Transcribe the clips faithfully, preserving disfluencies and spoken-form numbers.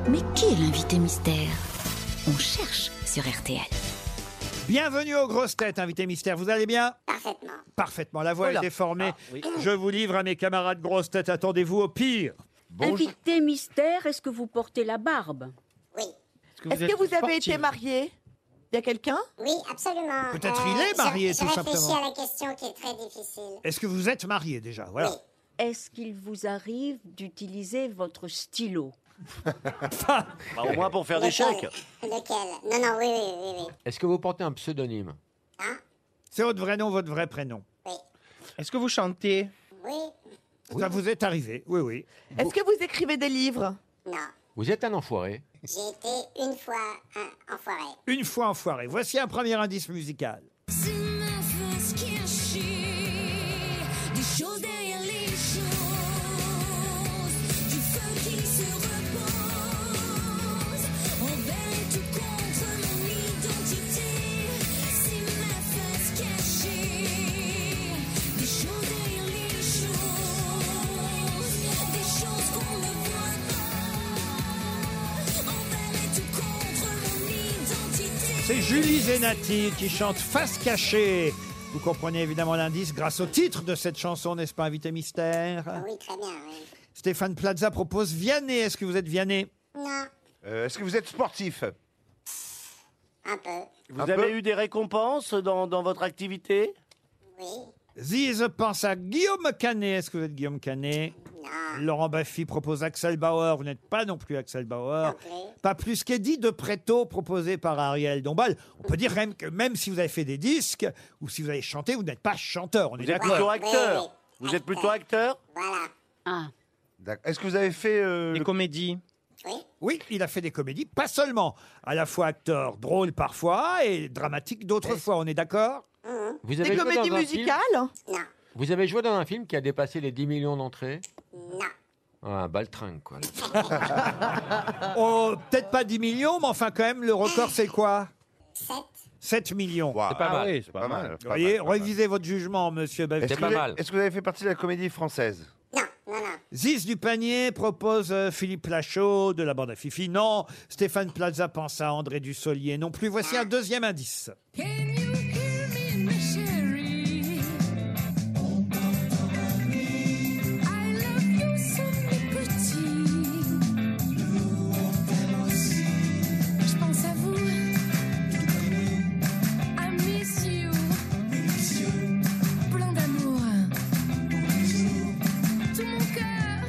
Mais qui est l'invité mystère? On cherche sur R T L. Bienvenue aux grosses têtes, invité mystère. Vous allez bien? Parfaitement. Parfaitement. La voix Oula. est déformée. Ah, oui. Je vous livre à mes camarades grosses têtes. Attendez-vous au pire. Invité mystère, est-ce que vous portez la barbe? Oui. Est-ce que vous avez été marié? Il y a quelqu'un? Oui, absolument. Peut-être il est je- marié, je tout réfléchis simplement. à la question qui est très difficile. Est-ce que vous êtes marié déjà? Voilà. Oui. Est-ce qu'il vous arrive d'utiliser votre stylo? Bah, au moins pour faire des chèques. Lequel? Non, non, oui, oui, oui, oui. Est-ce que vous portez un pseudonyme? Hein? C'est votre vrai nom, votre vrai prénom. Oui. Est-ce que vous chantez? Oui. Ça vous est arrivé, oui, oui. Est-ce que vous écrivez des livres? Non. Vous êtes un enfoiré? J'ai été une fois un enfoiré. Une fois enfoiré. Voici un premier indice musical. C'est ma face cachée, des choses derrière les choses, du feu qui se repose, envers tout contre mon identité. C'est ma face cachée, des choses derrière les choses, des choses qu'on ne voit pas, envers tout contre mon identité. C'est Julie Zenati qui chante Face cachée. Vous comprenez évidemment l'indice grâce au titre de cette chanson, n'est-ce pas, invité mystère? Oui, très bien, oui. Stéphane Plaza propose Vianney. Est-ce que vous êtes Vianney? Non, Euh, Est-ce que vous êtes sportif? un peu. Vous Un avez peu. eu des récompenses dans, dans votre activité? Oui. Ziz pense à Guillaume Canet. Est-ce que vous êtes Guillaume Canet? Non. Laurent Baffy propose Axel Bauer. Vous n'êtes pas non plus Axel Bauer. Non plus. Pas plus qu'Eddie de Préto, proposé par Ariel Dombal. On peut dire même que même si vous avez fait des disques ou si vous avez chanté, vous n'êtes pas chanteur. On est Vous êtes d'accord. plutôt Oui, acteur. oui, oui. Vous êtes plutôt acteur? Voilà. Ah, D'accord. Est-ce que vous avez fait euh, Des le- comédies? Oui. Oui, il a fait des comédies, pas seulement. À la fois acteur, drôle parfois et dramatique d'autres fois. On est d'accord? Vous avez Des joué comédies dans un film- musicales? Non. Vous avez joué dans un film qui a dépassé les dix millions d'entrées? Non. Ah, un baltringue, quoi. Oh, peut-être pas dix millions, mais enfin quand même, le record c'est quoi? Sept. sept millions. Waouh. C'est pas mal. oui, c'est Pas mal. Vous pas voyez, mal, pas mal. révisez votre jugement, monsieur Baffy. Est-ce C'est que pas vous avez- mal. Est-ce que vous avez fait partie de la comédie française? Non, non, non. Ziz du Panier propose euh, Philippe Lachaud de la bande à Fifi. Non. Stéphane Plaza pense à André Dussolier. Non plus. Voici un deuxième indice. Can you hear me, my chérie? I love you, sommes petits. Je pense à vous. I miss you. Plein d'amour. Tout mon cœur.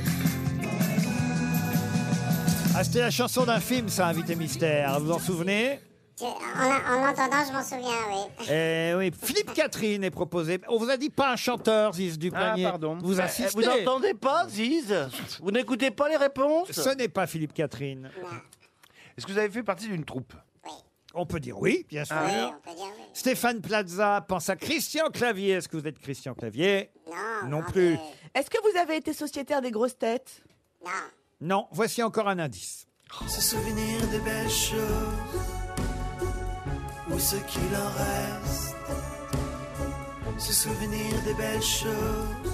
Ah, c'était la chanson d'un film, ça, invité mystère. Vous vous en souvenez? Je- en, en l'entendant, je m'en souviens, oui. Eh oui. Philippe Catherine est proposé. On vous a dit pas un chanteur, Ziz du Ah, Panier. pardon. Vous Eh, insistez. Vous n'entendez pas, Ziz? Vous n'écoutez pas les réponses? Ce n'est pas Philippe Catherine. Non. Est-ce que vous avez fait partie d'une troupe? Oui. On peut dire oui, bien sûr. Oui, on peut dire oui. Stéphane Plaza pense à Christian Clavier. Est-ce que vous êtes Christian Clavier? Non. Non grand plus. Dieu. Est-ce que vous avez été sociétaire des grosses têtes? Non. Non. Voici encore un indice. Se souvenir des belles choses, ou ce qu'il en reste. Se souvenir des belles choses,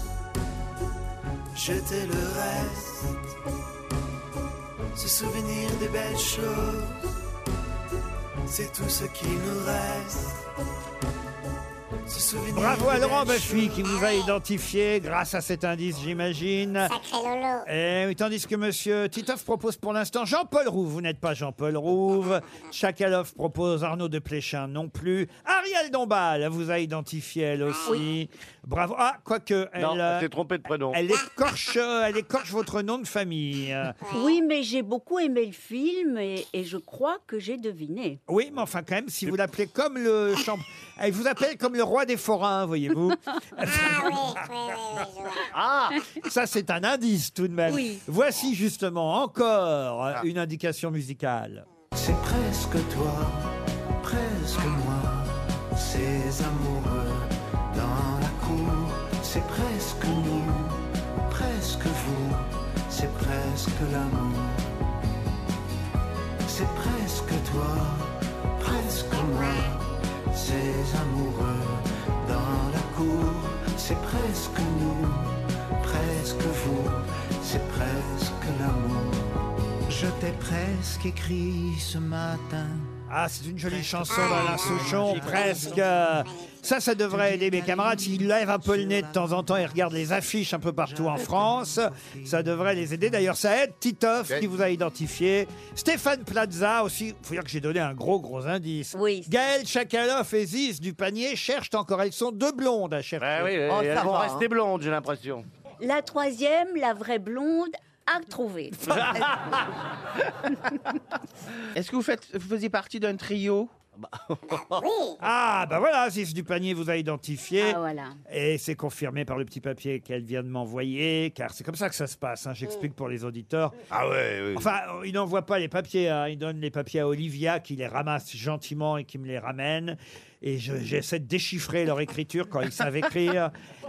jeter le reste. Se souvenir des belles choses, c'est tout ce qui nous reste. Se souvenir Bravo à des Laurent belles Baffy choses. qui vous a identifié grâce à cet indice, j'imagine. Sacré Lolo. Et oui, tandis que monsieur Titoff propose pour l'instant Jean-Paul Rouve. Vous n'êtes pas Jean-Paul Rouve. Chakalov propose Arnaud de Pléchin non plus. Ariel Dombal vous a identifié elle aussi. Bravo. Ah, quoique, elle, Non, euh, elle s'est trompée de prénom. elle, écorche, euh, elle écorche votre nom de famille. Euh, oui, mais j'ai beaucoup aimé le film et, et je crois que j'ai deviné. Oui, mais enfin quand même, si vous l'appelez comme le champ... Elle vous appelle comme le roi des forains, voyez-vous. Ah oui, oui, oui, oui, je vois. Ah! Ça, c'est un indice tout de même. Oui. Voici justement encore euh, une indication musicale. C'est presque toi, presque moi, ces amoureux dans la cour. C'est presque nous, presque vous, c'est presque l'amour. C'est presque toi, presque moi, ces amoureux dans la cour. C'est presque nous, presque vous, c'est presque l'amour. Je t'ai presque écrit ce matin. Ah, c'est une jolie chanson d'Alain Souchon, presque. Ça, ça devrait aider mes camarades. S'ils lèvent un peu le nez de temps en temps et regardent les affiches un peu partout en France, ça devrait les aider. D'ailleurs, ça aide Titoff, qui vous a identifié. Stéphane Plaza aussi. Il faut dire que j'ai donné un gros, gros indice. Oui. Gaël Chakaloff et Ziz du panier cherchent encore. Elles sont deux blondes à chercher. Ah oui, Oh, elles ça vont va, rester hein. blondes, j'ai l'impression. La troisième, la vraie blonde, à retrouver. Est-ce que vous, faites, vous faisiez partie d'un trio? Oui. Ah, bah voilà, Ziz du panier vous a identifié. Ah, voilà. Et c'est confirmé par le petit papier qu'elle vient de m'envoyer, car c'est comme ça que ça se passe. Hein, j'explique pour les auditeurs. Ah ouais, oui. Enfin, il n'envoie pas les papiers, hein, il donne les papiers à Olivia qui les ramasse gentiment et qui me les ramène. Et je- j'essaie de déchiffrer leur écriture quand ils savent écrire,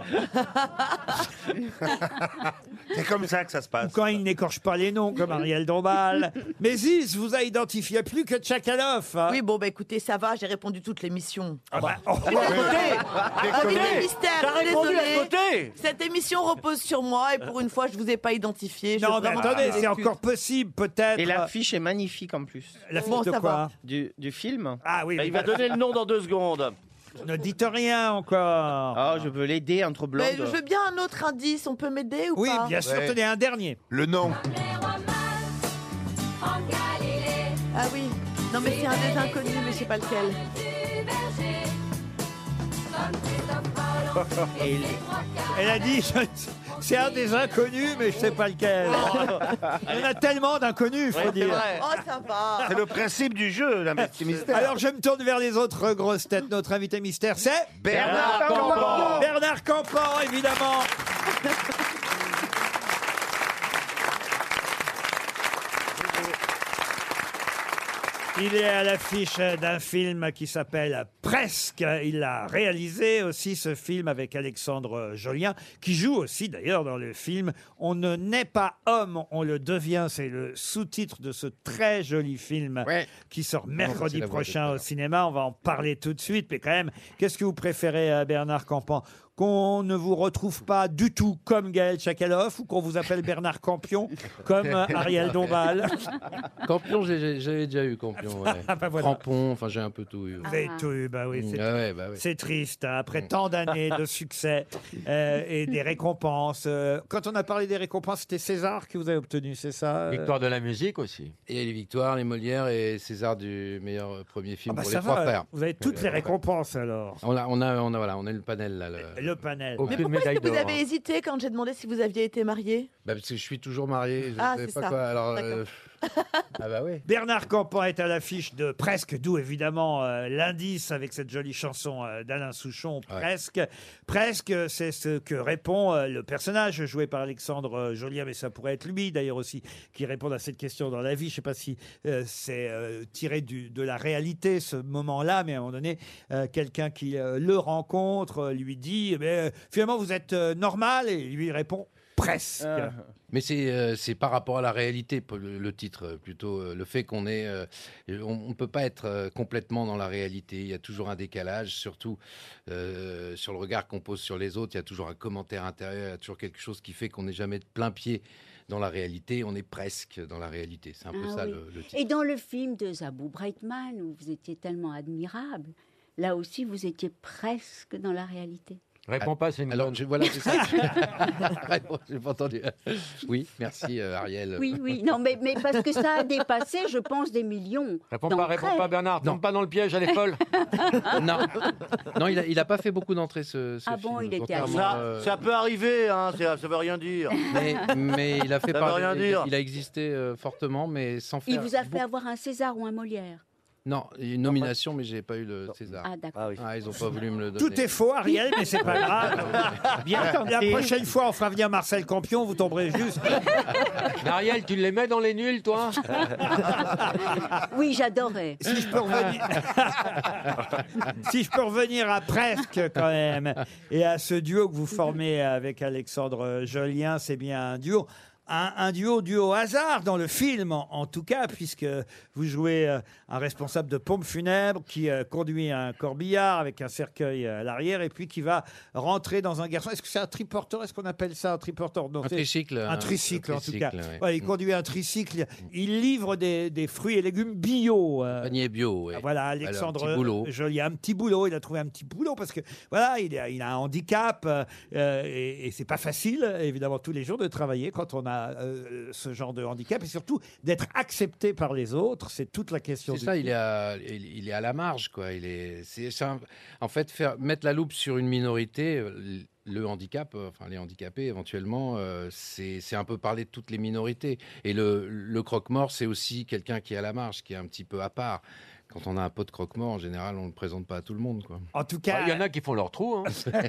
C'est comme ça que ça se ou passe. quand ils n'écorchent pas les noms, comme Ariel Dombal. Mais Ziz vous a identifié plus que Tchakaloff. Hein. Oui, bon, bah écoutez, ça va, j'ai répondu toutes les missions. Ah bah, oh, À côté Invité mystère, T'as répondu désolé. à côté Cette émission repose sur moi et pour une fois, je vous ai pas identifié. Je non, veux mais vraiment attendez, des c'est excuses. encore possible, peut-être. Et l'affiche est magnifique en plus. La fiche Bon, de ça quoi va. Du, du film. Ah oui, Bah, mais il va donner le nom dans deux secondes. ne dites rien encore. Oh, je veux l'aider entre blondes. Mais je veux bien un autre indice, on peut m'aider ou Oui, pas bien sûr, Ouais. tenez un dernier. Le nom. Ah oui. Non, mais c'est un des inconnus, mais je sais pas lequel. Et Elle a dit, je- c'est un des inconnus, mais je sais pas lequel. Il y en a tellement d'inconnus, il faut Ouais, c'est dire. vrai. Oh, ça va. C'est le principe du jeu, l'investi mystère. Alors je me tourne vers les autres grosses têtes. Notre invité mystère, c'est Bernard Bernard Campan. Campan. Bernard Campan, évidemment. Il est à l'affiche d'un film qui s'appelle Presque. Il l'a réalisé aussi, ce film, avec Alexandre Jolien, qui joue aussi d'ailleurs dans le film On ne naît pas homme, on le devient. C'est le sous-titre de ce très joli film Ouais. qui sort mercredi c'est la voix de prochain tout à au l'heure. cinéma. On va en parler tout de suite. Mais quand même, qu'est-ce que vous préférez, euh, Bernard Campan ? Qu'on ne vous retrouve pas du tout comme Gaël Chakaloff ou qu'on vous appelle Bernard Campion comme euh, Ariel Dombal. Campion, j'ai- j'ai- j'avais déjà eu Campion. Ouais. Ah, bah voilà. Crampon, enfin j'ai un peu tout eu. Vous avez tout eu, bah oui. Mm, C'est ah ouais, bah ouais. c'est triste, hein, après tant d'années de succès euh, et des récompenses. Euh, quand on a parlé des récompenses, c'était César que vous avez obtenu, c'est ça euh Victoire de la musique aussi. Et les victoires, les Molières et César du meilleur euh, premier Ah film bah pour ça les trois va, frères. vous avez toutes les récompenses alors. On a, on a, on a, voilà, on a le panel là. Le... Le panel. Mais Aucune pourquoi est-ce médaille que vous d'or. avez hésité quand j'ai demandé si vous aviez été marié? Bah, parce que je suis toujours marié. Je Ah, sais c'est pas ça. quoi. Alors, D'accord. euh, ah bah oui. Bernard Campan est à l'affiche de Presque, d'où évidemment euh, l'indice avec cette jolie chanson euh, d'Alain Souchon, Presque. Presque, c'est ce que répond euh, le personnage joué par Alexandre euh, Jolien, mais ça pourrait être lui d'ailleurs aussi, qui répond à cette question dans la vie. Je ne sais pas si euh, c'est euh, tiré du, de la réalité ce moment-là, mais à un moment donné, euh, quelqu'un qui euh, le rencontre euh, lui dit eh bien, finalement vous êtes euh, normal, et lui répond presque. Ah. Mais c'est euh, c'est par rapport à la réalité, pour le, le titre, euh, plutôt euh, le fait qu'on est, euh, on ne peut pas être euh, complètement dans la réalité. Il y a toujours un décalage, surtout euh, sur le regard qu'on pose sur les autres. Il y a toujours un commentaire intérieur, il y a toujours quelque chose qui fait qu'on n'est jamais de plein pied dans la réalité. On est presque dans la réalité. C'est un peu Ah ça oui. le, le titre. Et dans le film de Zabou Breitman, où vous étiez tellement admirable, là aussi vous étiez presque dans la réalité. Réponds pas, c'est une Alors, bonne. je, voilà, c'est ça. Réponds, j'ai pas entendu. Oui, merci euh, Ariel. Oui, oui, non, mais, mais parce que ça a dépassé, je pense, des millions. Réponds pas, d'entrées. réponds pas, Bernard. Tombe pas dans le piège, elle est folle. Non, non, il a, il a pas fait beaucoup d'entrées ce, ce Ah film. bon, il était contrairement, Ça, euh, ça peut arriver, hein, ça, ça veut rien dire. mais, mais il a fait Ça veut parler- rien dire. Il a existé euh, fortement, mais sans faire. Il vous a fait beaucoup- avoir un César ou un Molière. Non, une nomination, mais j'ai pas eu le César. Ah, d'accord. Ah oui. Ah, ils ont pas voulu me le donner. Tout est faux, Ariel, mais c'est pas grave. Bien La tenté. prochaine fois, on fera venir Marcel Campion, vous tomberez juste. Mais Ariel, tu les mets dans les nuls, toi? Oui, j'adorais. Si je peux revenir, si je peux revenir à Presque quand même, et à ce duo que vous formez avec Alexandre Jolien, c'est bien un duo un, un duo dû au hasard dans le film, en, en tout cas, puisque vous jouez euh, un responsable de pompe funèbre qui euh, conduit un corbillard avec un cercueil à l'arrière et puis qui va rentrer dans un garçon. Est-ce que c'est un triporteur? Est-ce qu'on appelle ça un triporteur? Non, Un c'est- tricycle, Un un- tricycle, un en tout cas. tricycle, ouais. Ouais, il conduit un tricycle. Il livre des, des fruits et légumes bio. euh, Panier bio, oui. Voilà, Alors, Alexandre petit boulot. Jolien, un petit boulot. Il a trouvé un petit boulot parce que voilà, il a, il a un handicap euh, euh, et, et c'est pas facile, évidemment, tous les jours de travailler quand on a euh, ce genre de handicap et surtout d'être accepté par les autres. C'est toute la question. C'est du ça, film. il est, à, il, il est à la marge, quoi. Il est, c'est, c'est un- en fait, faire, mettre la loupe sur une minorité, euh, le handicap, euh, enfin les handicapés éventuellement, euh, c'est, c'est un peu parler de toutes les minorités. Et le, le croque-mort, c'est aussi quelqu'un qui est à la marge, qui est un petit peu à part. Quand on a un pot de croque-mort, en général, on ne le présente pas à tout le monde, quoi. En tout cas, Il y en a qui font leur trou. Hein.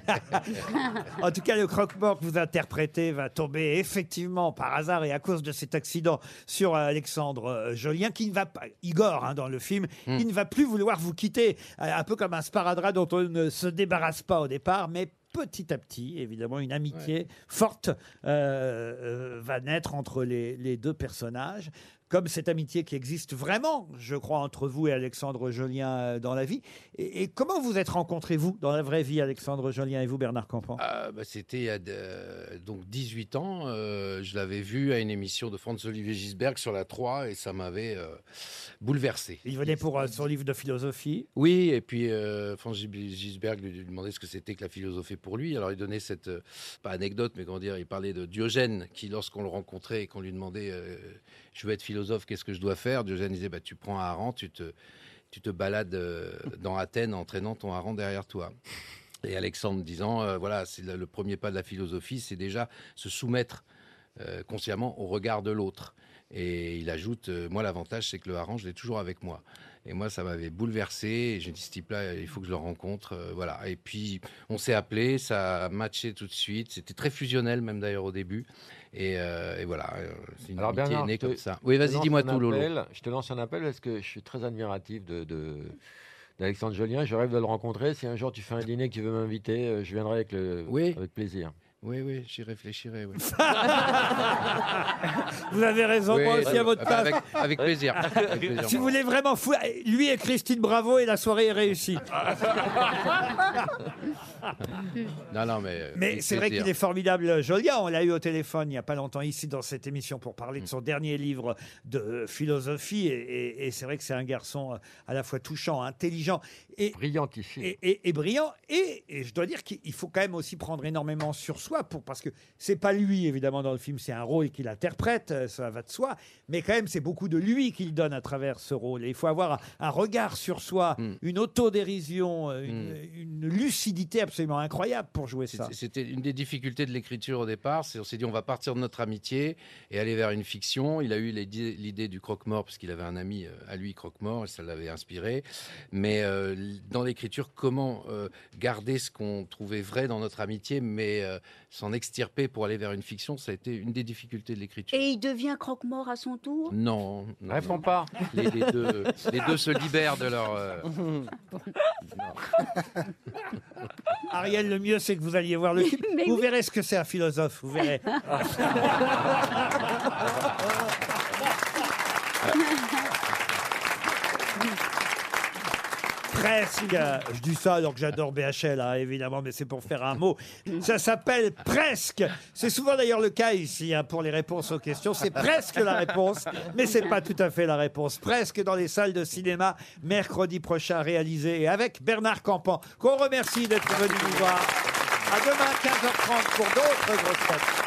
En tout cas, le croque-mort que vous interprétez va tomber effectivement par hasard et à cause de cet accident sur euh, Alexandre euh, Jolien, qui ne va pas, Igor hein, dans le film, Hmm. il ne va plus vouloir vous quitter, euh, un peu comme un sparadrap dont on ne se débarrasse pas au départ, mais petit à petit, évidemment, une amitié forte euh, euh, va naître entre les, les deux personnages. Comme cette amitié qui existe vraiment, je crois, entre vous et Alexandre Jolien euh, dans la vie. Et, et comment vous êtes rencontrés, vous, dans la vraie vie, Alexandre Jolien et vous, Bernard Campan? Ah, bah, c'était il y a de- donc dix-huit ans. euh, je l'avais vu à une émission de Franz-Olivier Gisberg sur la trois et ça m'avait euh, bouleversé. Il venait pour euh, son livre de philosophie. Oui, et puis euh, Franz Gisberg lui demandait ce que c'était que la philosophie pour lui. Alors il donnait cette, euh, pas anecdote, mais comment dire, il parlait de Diogène, qui lorsqu'on le rencontrait et qu'on lui demandait euh, je veux être philosophe, qu'est-ce que je dois faire? Diogène disait bah, tu prends un hareng, tu te, tu te balades euh, dans Athènes en traînant ton hareng derrière toi. Et Alexandre disant euh, voilà, c'est le, le premier pas de la philosophie, c'est déjà se soumettre euh, consciemment au regard de l'autre. Et il ajoute, euh, moi l'avantage c'est que le hareng, je l'ai toujours avec moi. Et moi ça m'avait bouleversé, et j'ai dit ce type-là, il faut que je le rencontre. euh, voilà. Et puis on s'est appelé, ça a matché tout de suite, c'était très fusionnel même d'ailleurs au début. Et, euh, et voilà, euh, c'est une Alors amitié Bernard, née je te- comme ça. Oui, je te vas-y, lance dis-moi un tout, Lolo. appel. Je te lance un appel parce que je suis très admiratif de, de- d'Alexandre Jolien. Je rêve de le rencontrer. Si un jour tu fais un dîner que tu veux m'inviter, euh, je viendrai avec, le, Oui. avec plaisir. Oui, oui, j'y réfléchirai. Oui. Vous avez raison, Oui, moi aussi à votre place. avec, avec plaisir. Avec plaisir. Si vous voulez vraiment fou, lui et Christine Bravo et la soirée est réussie. Non, non, mais. euh, Mais avec c'est vrai plaisir. qu'il est formidable, Jolien. On l'a eu au téléphone il n'y a pas longtemps ici dans cette émission pour parler de son dernier livre de philosophie. Et, et- et c'est vrai que c'est un garçon euh, à la fois touchant, intelligent et Brillantissime. et, et- et brillant. Et, et je dois dire qu'il faut quand même aussi prendre énormément sur soi pour, parce que c'est pas lui évidemment dans le film, c'est un rôle qu'il interprète, euh, ça va de soi. Mais quand même c'est beaucoup de lui qu'il donne à travers ce rôle. Et il faut avoir un, un regard sur soi, une autodérision, euh, une, une lucidité absolument incroyable pour jouer ça. C'était- C'était une des difficultés de l'écriture au départ. C'est on s'est dit on va partir de notre amitié et aller vers une fiction. Il a eu l'idée l'idée du croque-mort parce qu'il avait un ami euh, à lui croque-mort et ça l'avait inspiré. Mais euh, dans l'écriture, comment euh, garder ce qu'on trouvait vrai dans notre amitié, mais euh, s'en extirper pour aller vers une fiction, ça a été une des difficultés de l'écriture. Et il devient croque-mort à son tour? Non, non, Réponds non. pas. Les, les deux, les deux se libèrent de leur. euh, Ariel, le mieux c'est que vous alliez voir le film. Mais Vous oui. verrez ce que c'est un philosophe, vous verrez. Presque. Je dis ça alors que j'adore B H L, hein, évidemment, mais c'est pour faire un mot. Ça s'appelle Presque. C'est souvent d'ailleurs le cas ici hein, pour les réponses aux questions. C'est presque la réponse, mais c'est pas tout à fait la réponse. Presque dans les salles de cinéma mercredi prochain, réalisé et avec Bernard Campan, qu'on remercie d'être venu nous voir. À demain quinze heures trente pour d'autres grosses têtes.